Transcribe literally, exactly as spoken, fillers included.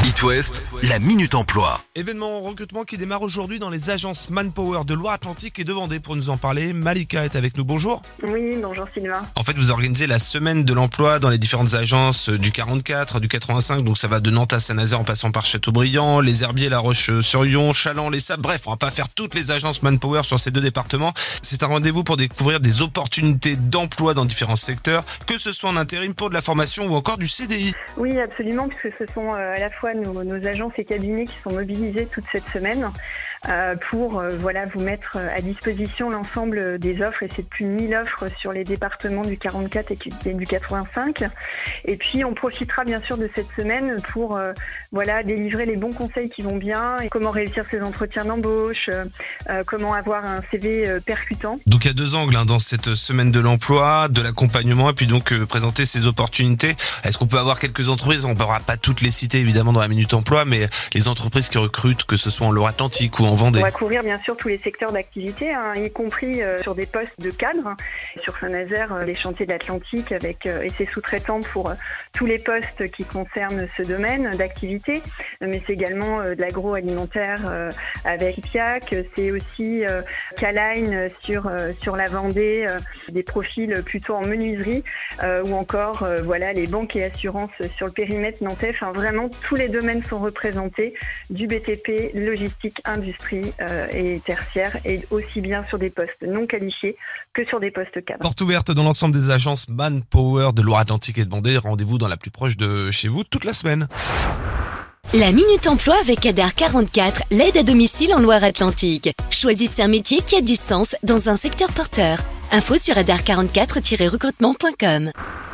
It West, la Minute Emploi. Événement recrutement qui démarre aujourd'hui dans les agences Manpower de Loire-Atlantique et de Vendée. Pour nous en parler, Malika est avec nous. Bonjour. Oui, bonjour Sylvain. En fait, vous organisez la semaine de l'emploi dans les différentes agences du quarante-quatre, du quatre-vingt-cinq. Donc ça va de Nantes à Saint-Nazaire en passant par Châteaubriand, Les Herbiers, La Roche-sur-Yon, Chaland, Les Sables. Bref, on va pas faire toutes les agences Manpower sur ces deux départements. C'est un rendez-vous pour découvrir des opportunités d'emploi dans différents secteurs, que ce soit en intérim, pour de la formation ou encore du C D I. Oui, absolument, puisque ce sont euh, à la fois nos, nos agences et cabinets qui sont mobilisés toute cette semaine euh, pour euh, voilà, vous mettre à disposition l'ensemble des offres, et c'est plus de mille offres sur les départements du quarante-quatre et du quatre-vingt-cinq. Et puis on profitera bien sûr de cette semaine pour euh, voilà, délivrer les bons conseils qui vont bien, et comment réussir ses entretiens d'embauche, euh, comment avoir un C V euh, percutant. Donc il y a deux angles hein, dans cette semaine de l'emploi, de l'accompagnement et puis donc euh, présenter ces opportunités. Est-ce qu'on peut avoir quelques entreprises, on ne pourra pas toutes les citer évidemment dans la Minute Emploi, mais les entreprises qui recrutent, que ce soit en Loire-Atlantique ou en Vendée? On va couvrir bien sûr tous les secteurs d'activité, hein, y compris euh, sur des postes de cadre. Sur Saint-Nazaire, euh, les chantiers de l'Atlantique avec euh, et ses sous-traitants pour euh, tous les postes qui concernent ce domaine d'activité. Euh, mais c'est également euh, de l'agroalimentaire euh, avec Piac. C'est aussi euh, Caline sur euh, sur la Vendée, euh, des profils plutôt en menuiserie euh, ou encore euh, voilà les banques et assurances sur le périmètre nantais. Enfin vraiment tous les domaines sont représentés, du B T P, logistique, industrie euh, et tertiaire, et aussi bien sur des postes non qualifiés que sur des postes cadres. Porte ouverte dans l'ensemble des agences Manpower de Loire-Atlantique et de Vendée. Rendez-vous dans la plus proche de chez vous toute la semaine. La Minute Emploi avec Adar quarante-quatre, l'aide à domicile en Loire-Atlantique. Choisissez un métier qui a du sens dans un secteur porteur. Info sur adar quarante-quatre tiret recrutement point com.